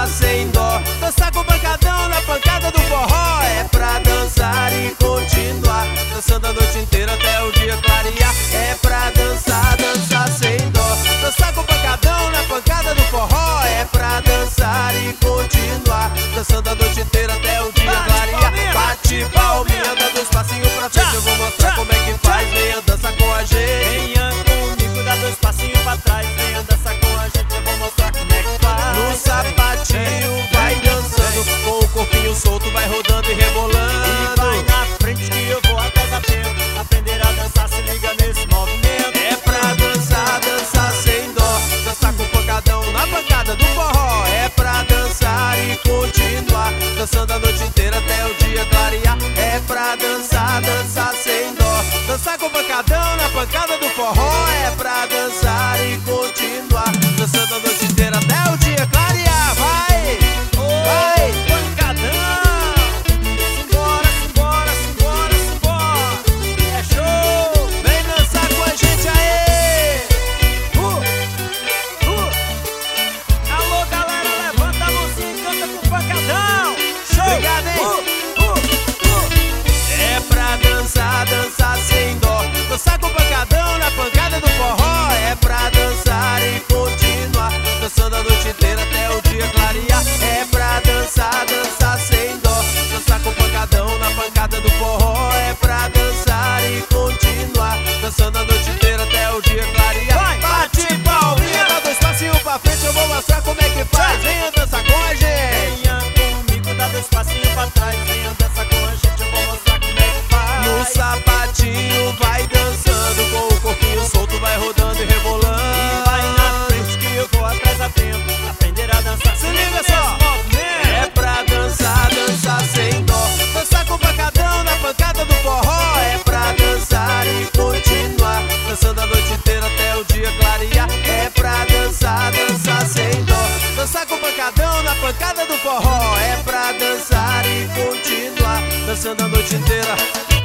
dançar sem dó. Dançar com pancadão na pancada do forró. É pra dançar e continuar, dançando a noite inteira até o dia clarear. É pra dançar, dançar sem dó. Dançar com pancadão na pancada do forró. É pra dançar e continuar, dançando a noite inteira até o dia clarear. Bate palminha, dá dois passinhos pra frente. Eu vou mostrar como é que faz. Venha dançar com a gente. Venha comigo, dá dois passinhos pra trás. Venha dançar com a gente, eu vou mostrar como é que faz. No sapatinho vai dançando, com o corpinho solto vai rodando e rebolando. E vai na frente que eu vou atrás a tempo. Aprender a dançar, se liga nesse movimento. É pra dançar, dançar sem dó. Dançar com pancadão na pancada do forró. É pra dançar e continuar, dançando a noite inteira até o dia clarear. É pra dançar, dançar sem dó. Dançar com pancadão na pancada do forró. É pra dançar e continuar, dançando a noite inteira até o dia clarear. Vai, vai, Pancadão! Simbora, simbora, simbora, simbora! É show! vem dançar com a gente aí. Alô, galera, levanta a mãozinha e canta com pancadão! Show! Obrigado, hein? É pra dançar, dançar sem dó. Dançar com pancadão na pancada do forró. É pra dançar e continuar, dançando a noite inteira até o dia clarear. É pra dançar, dançar sem dó. Dançar com pancadão na pancada do forró. É pra dançar e continuar, dançando a noite inteira até o dia clarear. Vai, Bate palminha, dá dois passinhos pra frente. Eu vou mostrar como é que faz. Venha dançar com a gente. Venha comigo, dá dois passinhos pra trás. Venha dançar com a gente, eu vou mostrar como é que faz. No sapatinho vai dançando, com o corpinho solto vai rodando e rebolando. E vai na frente que eu vou atrás a tempo. Aprender a dançar, Se liga nesse só. movimento. É pra dançar, dançar sem dó. Dançar com pancadão na pancada do forró. É pra dançar e continuar, dançando a noite inteira até o dia clarear. É pra dançar, dançar sem dó. Dançar com pancadão na pancada do forró. É pra dançar e continuar, dançando a noite inteira